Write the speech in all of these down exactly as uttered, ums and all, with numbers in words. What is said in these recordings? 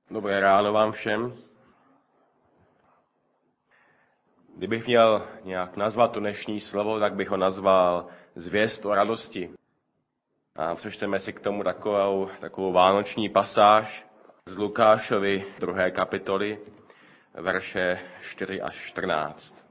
Dobré ráno vám všem. Kdybych měl nějak nazvat to dnešní slovo, tak bych ho nazval zvěst o radosti. A přečteme si k tomu takovou, takovou vánoční pasáž z Lukášovy druhé kapitoly, verše čtyři až čtrnáct.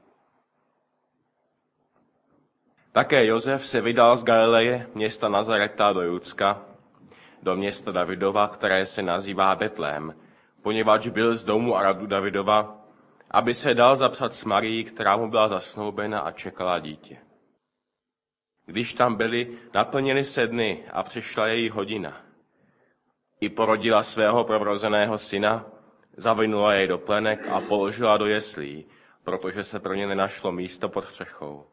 Také Josef se vydal z Galileje, města Nazareta, do Judska, do města Davidova, které se nazývá Betlém, poněvadž byl z domu a rodu Davidova, aby se dal zapsat s Marií, která mu byla zasnoubena a čekala dítě. Když tam byli, naplnili se dny a přišla její hodina. I porodila svého prvorozeného syna, zavinula jej do plenek a položila do jeslí, protože se pro ně nenašlo místo pod střechou.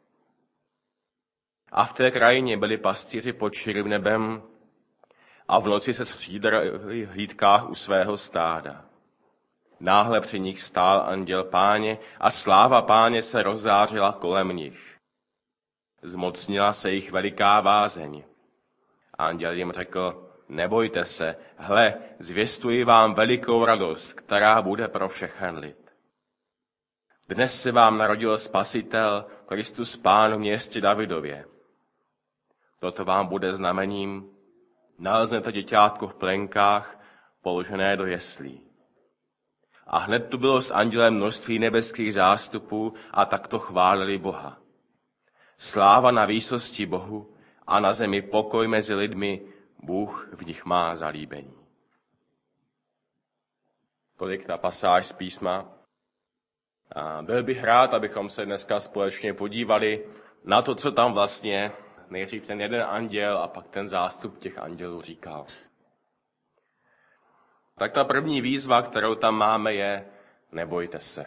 A v té krajině byli pastýři pod širým nebem a v noci se střídali v hlídkách u svého stáda. Náhle při nich stál anděl Páně a sláva Páně se rozzářila kolem nich. Zmocnila se jich veliká bázeň. Anděl jim řekl, nebojte se, hle, zvěstuji vám velikou radost, která bude pro všechen lid. Dnes se vám narodil Spasitel, Kristus Pán v městě Davidově. Toto vám bude znamením, naleznete děťátko v plenkách, položené do jeslí. A hned tu bylo s andělem množství nebeských zástupů a takto chválili Boha. Sláva na výsosti Bohu a na zemi pokoj mezi lidmi, Bůh v nich má zalíbení. Tolik ta pasáž z písma. A byl bych rád, abychom se dneska společně podívali na to, co tam vlastně nejdřív ten jeden anděl a pak ten zástup těch andělů říkal. Tak ta první výzva, kterou tam máme, je nebojte se.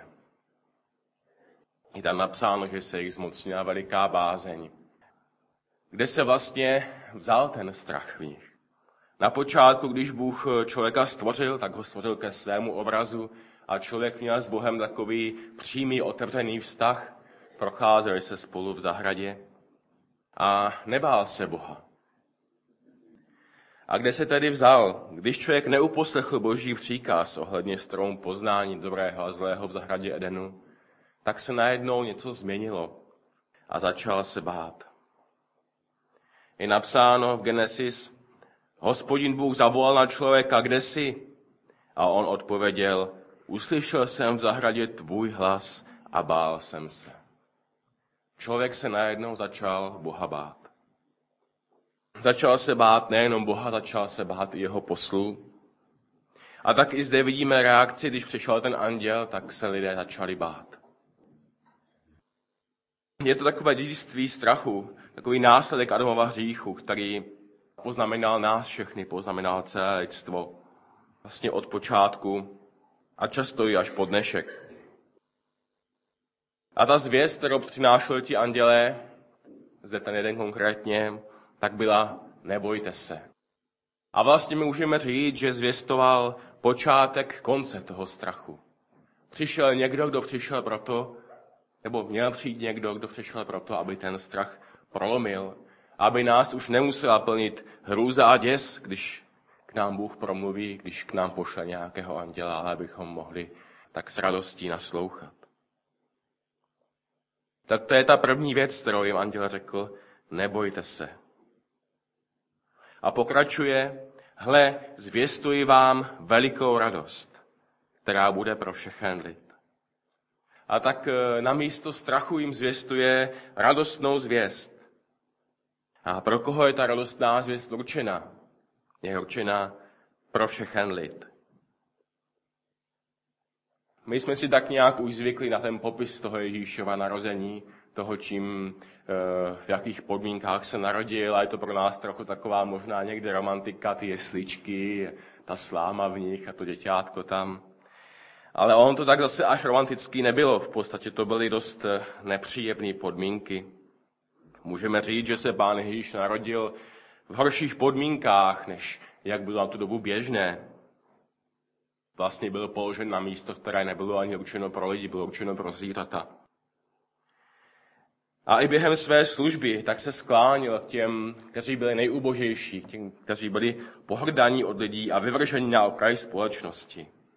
Je tam napsáno, že se jich zmocnila veliká bázeň. Kde se vlastně vzal ten strach v nich? Na počátku, když Bůh člověka stvořil, tak ho stvořil ke svému obrazu a člověk měl s Bohem takový přímý, otevřený vztah. Procházeli se spolu v zahradě a nebál se Boha. A kde se tedy vzal? Když člověk neuposlechl Boží příkaz ohledně stromu poznání dobrého a zlého v zahradě Edenu, tak se najednou něco změnilo a začal se bát. Je napsáno v Genesis, Hospodin Bůh zavolal na člověka, kde jsi? A on odpověděl, uslyšel jsem v zahradě tvůj hlas a bál jsem se. Člověk se najednou začal Boha bát. Začal se bát nejenom Boha, začal se bát i jeho poslů. A tak i zde vidíme reakci, když přišel ten anděl, tak se lidé začali bát. Je to takové dědictví strachu, takový následek Adamova hříchu, který poznamenal nás všechny, poznamenal celé lidstvo. Vlastně od počátku a často i až po dnešek. A ta zvěst, kterou přinášeli ti andělé, zde ten jeden konkrétně, tak byla nebojte se. A vlastně my můžeme říct, že zvěstoval počátek konce toho strachu. Přišel někdo, kdo přišel proto, nebo měl přijít někdo, kdo přišel proto, aby ten strach prolomil, aby nás už nemusela plnit hrůza a děs, když k nám Bůh promluví, když k nám pošle nějakého anděla, ale abychom mohli tak s radostí naslouchat. Tak to je ta první věc, kterou jim anděl řekl, nebojte se. A pokračuje, hle, zvěstuji vám velikou radost, která bude pro všechen lid. A tak na místo strachu jim zvěstuje radostnou zvěst. A pro koho je ta radostná zvěst určena? Je určena pro všechen lid. My jsme si tak nějak už zvykli na ten popis toho Ježíšova narození, toho, čím, v jakých podmínkách se narodil, a je to pro nás trochu taková možná někde romantika, ty jesličky, ta sláma v nich a to děťátko tam. Ale on to tak zase až romantický nebylo, v podstatě to byly dost nepříjemné podmínky. Můžeme říct, že se Pán Ježíš narodil v horších podmínkách, než jak bylo na tu dobu běžné. Vlastně byl položen na místo, které nebylo ani určeno pro lidi, bylo určeno pro zvířata. A i během své služby tak se sklánil k těm, kteří byli nejubožejší, k těm, kteří byli pohrdaní od lidí a vyvržení na okraj společnosti.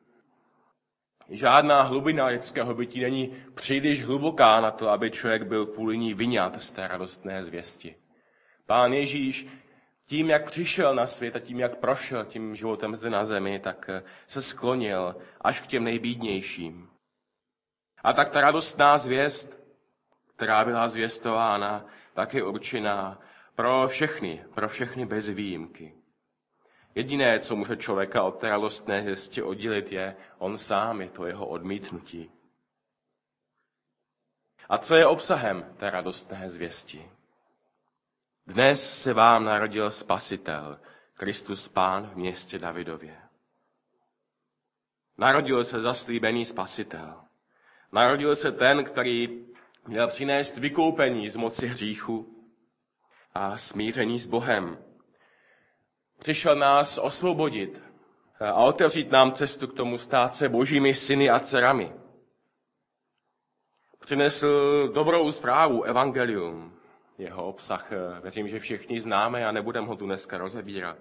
Žádná hlubina lidského bytí není příliš hluboká na to, aby člověk byl kvůli ní vyňat z té radostné zvěsti. Pán Ježíš tím, jak přišel na svět a tím, jak prošel tím životem zde na zemi, tak se sklonil až k těm nejbídnějším. A tak ta radostná zvěst, která byla zvěstována, tak je určená pro všechny, pro všechny bez výjimky. Jediné, co může člověka od té radostné zvěsti oddělit, je on sám, je to jeho odmítnutí. A co je obsahem té radostné zvěsti? Dnes se vám narodil Spasitel, Kristus Pán v městě Davidově. Narodil se zaslíbený Spasitel. Narodil se ten, který měl přinést vykoupení z moci hříchu a smíření s Bohem. Přišel nás osvobodit a otevřít nám cestu k tomu stát se božími syny a dcerami. Přinesl dobrou zprávu, evangelium. Jeho obsah, věřím, že všichni známe a nebudeme ho tu dneska rozebírat.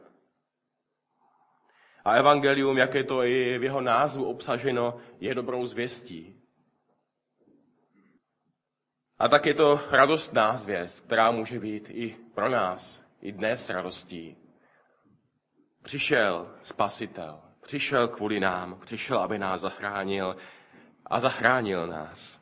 A evangelium, jak je to i v jeho názvu obsaženo, je dobrou zvěstí. A tak je to radostná zvěst, která může být i pro nás, i dnes radostí. Přišel Spasitel, přišel kvůli nám, přišel, aby nás zachránil a zachránil nás.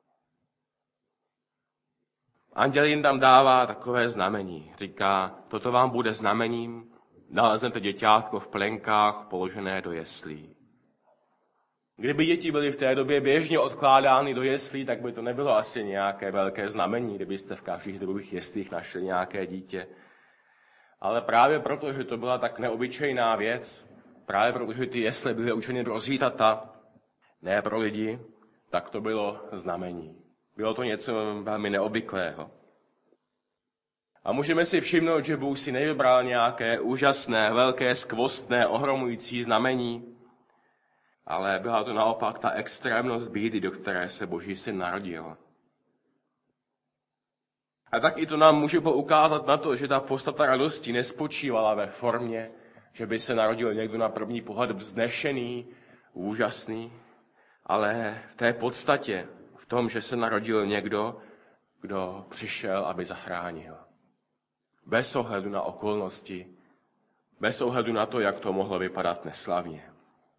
Anděl jim tam dává takové znamení. Říká, toto vám bude znamením, naleznete děťátko v plenkách položené do jeslí. Kdyby děti byly v té době běžně odkládány do jeslí, tak by to nebylo asi nějaké velké znamení, kdybyste v každých druhých jeslích našli nějaké dítě. Ale právě proto, že to byla tak neobyčejná věc, právě proto, že ty jesle byly určeny pro zvířata, ne pro lidi, tak to bylo znamení. Bylo to něco velmi neobvyklého. A můžeme si všimnout, že Bůh si nevybral nějaké úžasné, velké, skvostné, ohromující znamení, ale byla to naopak ta extrémnost bídy, do které se Boží syn narodil. A tak i to nám může poukázat na to, že ta podstata radosti nespočívala ve formě, že by se narodil někdo na první pohled vznešený, úžasný, ale v té podstatě, v tom, že se narodil někdo, kdo přišel, aby zachránil. Bez ohledu na okolnosti, bez ohledu na to, jak to mohlo vypadat neslavně.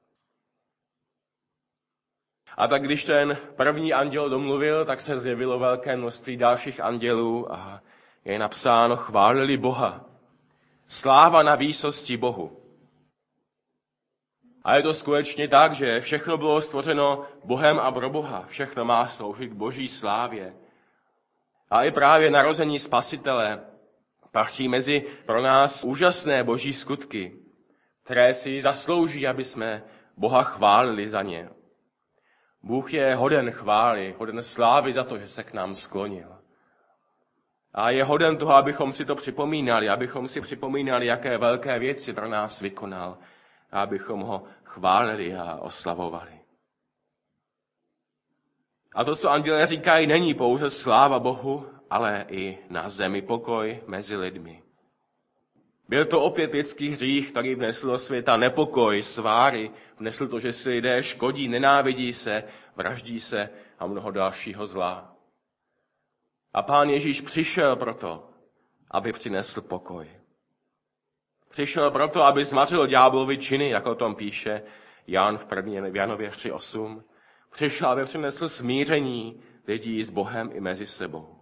A tak když ten první anděl domluvil, tak se zjevilo velké množství dalších andělů a je napsáno, chválili Boha. Sláva na výsosti Bohu. A je to skutečně tak, že všechno bylo stvořeno Bohem a pro Boha. Všechno má sloužit Boží slávě. A i právě narození Spasitele patří mezi pro nás úžasné Boží skutky, které si zaslouží, aby jsme Boha chválili za ně. Bůh je hoden chvály, hoden slávy za to, že se k nám sklonil. A je hoden toho, abychom si to připomínali, abychom si připomínali, jaké velké věci pro nás vykonal, a abychom ho chválili a oslavovali. A to, co andělé říkají, není pouze sláva Bohu, ale i na zemi pokoj mezi lidmi. Byl to opět lidský hřích, který vnesl do světa nepokoj, sváry, vnesl to, že si lidé škodí, nenávidí se, vraždí se a mnoho dalšího zla. A Pán Ježíš přišel proto, aby přinesl pokoj. Přišel proto, aby zmařil ďáblovi činy, jak o tom píše Jan v první v Janově tři osm. Přišel, aby přinesl smíření lidí s Bohem i mezi sebou.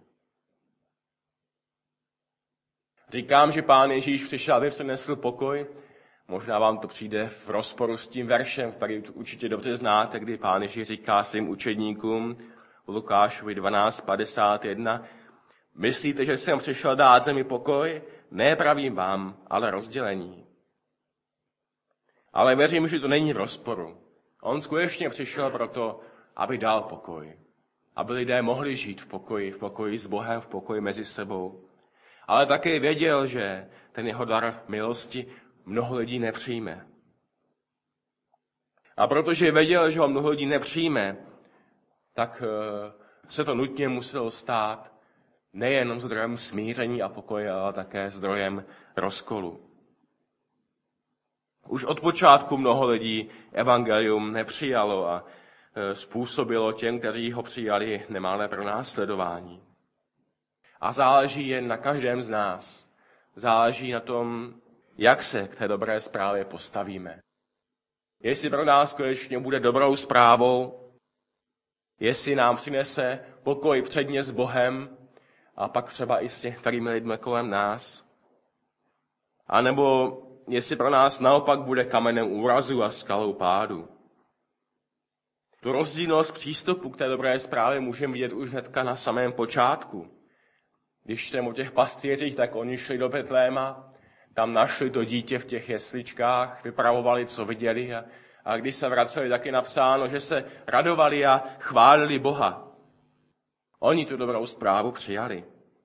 Říkám, že Pán Ježíš přišel, aby přinesl pokoj. Možná vám to přijde v rozporu s tím veršem, který určitě dobře znáte, kdy Pán Ježíš říká svým učedníkům v Lukášovi dvanáct padesát jedna. Myslíte, že jsem přišel dát zemi pokoj? Ne, pravím vám, ale rozdělení. Ale věřím, že to není v rozporu. On skutečně přišel proto, aby dal pokoj. Aby lidé mohli žít v pokoji, v pokoji s Bohem, v pokoji mezi sebou. Ale také věděl, že ten jeho dar milosti mnoho lidí nepřijme. A protože věděl, že ho mnoho lidí nepřijme, tak se to nutně muselo stát nejenom zdrojem smíření a pokoje, ale také zdrojem rozkolu. Už od počátku mnoho lidí evangelium nepřijalo a způsobilo těm, kteří ho přijali, nemalé pronásledování. A záleží jen na každém z nás. Záleží na tom, jak se k té dobré zprávě postavíme. Jestli pro nás konečně bude dobrou zprávou, jestli nám přinese pokoj předně s Bohem a pak třeba i s některými lidmi kolem nás, a nebo jestli pro nás naopak bude kamenem úrazu a skalou pádu. Tu rozdílnost přístupu k té dobré zprávě můžeme vidět už hnedka na samém počátku. Když čteme o těch pastýřích, tak oni šli do Betléma, tam našli to dítě v těch jesličkách, vypravovali, co viděli, a, a když se vraceli, tak je napsáno, že se radovali a chválili Boha. Oni tu dobrou zprávu přijali.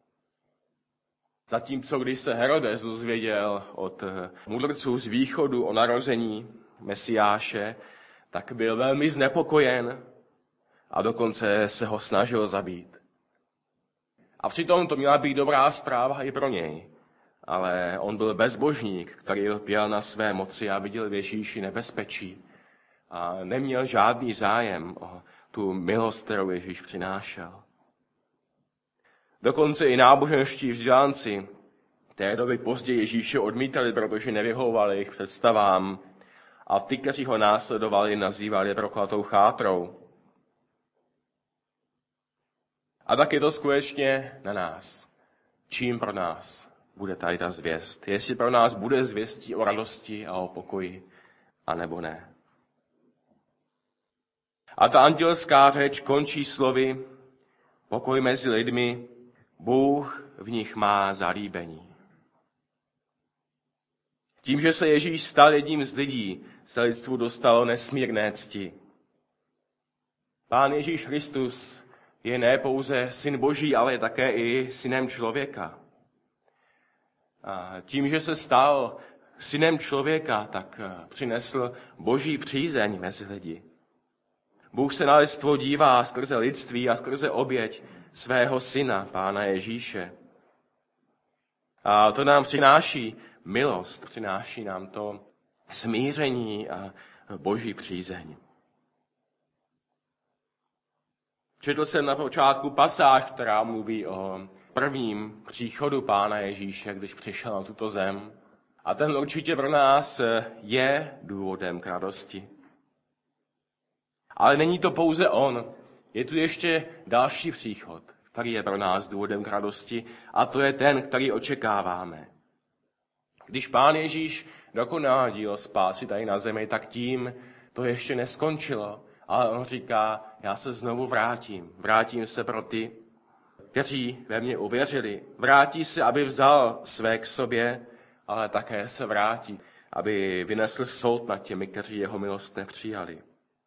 Zatímco když se Herodes dozvěděl od mudrců z východu o narození Mesiáše, tak byl velmi znepokojen a dokonce se ho snažil zabít. A přitom to měla být dobrá zpráva i pro něj. Ale on byl bezbožník, který lpěl na své moci a viděl v Ježíši nebezpečí. A neměl žádný zájem o tu milost, kterou Ježíš přinášel. Dokonce i náboženští vzdělanci té doby později Ježíše odmítali, protože nevyhovovali jejich představám. A ty, kteří ho následovali, nazývali prokletou chátrou. A tak je to skutečně na nás. Čím pro nás bude tady ta zvěst? Jestli pro nás bude zvěstí o radosti a o pokoji, anebo ne. A ta andělská řeč končí slovy: pokoj mezi lidmi, Bůh v nich má zalíbení. Tím, že se Ježíš stal jedním z lidí, se lidstvu dostalo nesmírné cti. Pán Ježíš Kristus je ne pouze syn Boží, ale také i synem člověka. A tím, že se stal synem člověka, tak přinesl Boží přízeň mezi lidi. Bůh se na lidstvo dívá skrze lidství a skrze oběť svého syna, Pána Ježíše. A to nám přináší milost, přináší nám to smíření a Boží přízeň. Četl jsem na počátku pasáž, která mluví o prvním příchodu Pána Ježíše, když přišel na tuto zem. A ten určitě pro nás je důvodem k radosti. Ale není to pouze on. Je tu ještě další příchod, který je pro nás důvodem k radosti, a to je ten, který očekáváme. Když Pán Ježíš dokonal dílo spásy tady na zemi, tak tím to ještě neskončilo. Ale on říká, já se znovu vrátím. Vrátím se pro ty, kteří ve mně uvěřili. Vrátí se, aby vzal své k sobě, ale také se vrátí, aby vynesl soud nad těmi, kteří jeho milost nepřijali.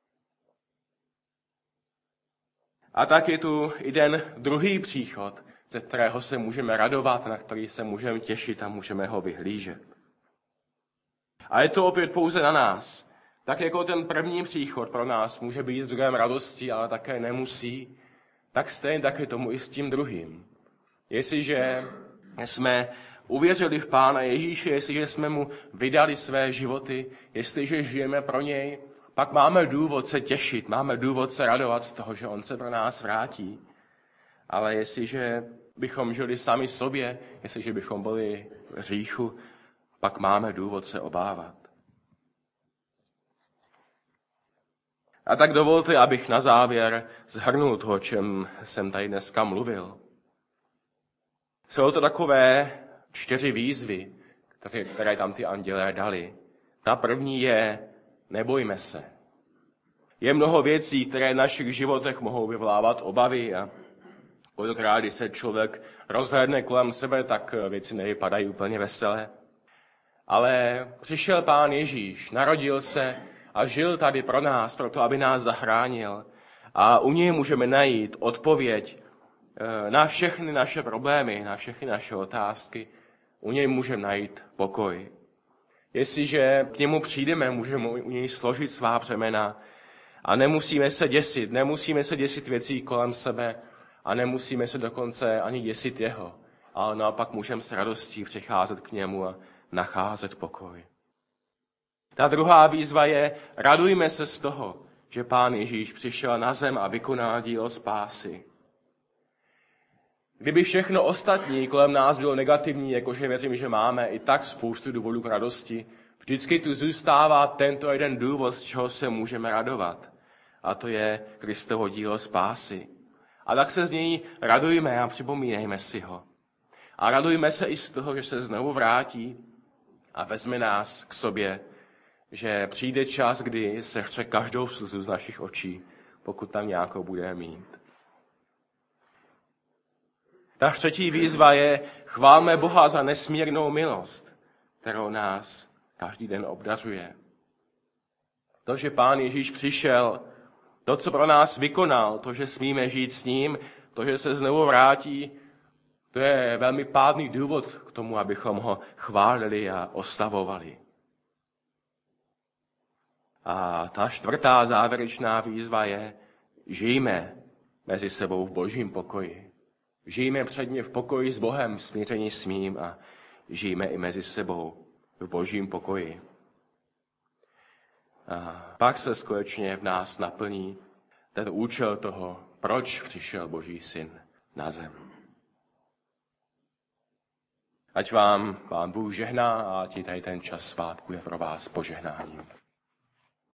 A tak je tu i ten druhý příchod, ze kterého se můžeme radovat, na který se můžeme těšit a můžeme ho vyhlížet. A je to opět pouze na nás. Tak jako ten první příchod pro nás může být zdrojem radosti, ale také nemusí, tak stejně tak je tomu i s tím druhým. Jestliže jsme uvěřili v Pána Ježíše, jestliže jsme mu vydali své životy, jestliže žijeme pro něj, pak máme důvod se těšit, máme důvod se radovat z toho, že on se pro nás vrátí. Ale jestliže bychom žili sami sobě, jestliže bychom byli v hříchu, pak máme důvod se obávat. A tak dovolte, abych na závěr shrnul to, o čem jsem tady dneska mluvil. Jsou to takové čtyři výzvy, které, které tam ty andělé dali. Ta první je: nebojme se. Je mnoho věcí, které v našich životech mohou vyvolávat obavy, a kolikrát, když se člověk rozhlédne kolem sebe, tak věci nevypadají úplně veselé. Ale přišel Pán Ježíš, narodil se a žil tady pro nás, proto aby nás zachránil. A u něj můžeme najít odpověď na všechny naše problémy, na všechny naše otázky. U něj můžeme najít pokoj. Jestliže k němu přijdeme, můžeme u něj složit svá břemena a nemusíme se děsit, nemusíme se děsit věcí kolem sebe a nemusíme se dokonce ani děsit jeho, ale naopak můžeme s radostí přicházet k němu a nacházet pokoj. Ta druhá výzva je: radujme se z toho, že Pán Ježíš přišel na zem a vykonal dílo spásy. Kdyby všechno ostatní kolem nás bylo negativní, jakože věřím, že máme i tak spoustu důvodů k radosti, vždycky tu zůstává tento jeden důvod, z čeho se můžeme radovat. A to je Kristovo dílo spásy. A tak se z něj radujme a připomínejme si ho. A radujme se i z toho, že se znovu vrátí a vezme nás k sobě, že přijde čas, kdy se chce každou slzu z našich očí, pokud tam nějakou budeme mít. Ta třetí výzva je, chválme Boha za nesmírnou milost, kterou nás každý den obdařuje. To, že Pán Ježíš přišel, to, co pro nás vykonal, to, že smíme žít s ním, to, že se znovu vrátí, to je velmi pádný důvod k tomu, abychom ho chválili a oslavovali. A ta čtvrtá závěrečná výzva je, žijme mezi sebou v Božím pokoji. Žijme předně v pokoji s Bohem, smíření s ním a žijme i mezi sebou v Božím pokoji. A pak se skutečně v nás naplní ten účel toho, proč přišel Boží syn na zem. Ať vám Pán Bůh žehná a ať tady ten čas svátku je pro vás požehnáním.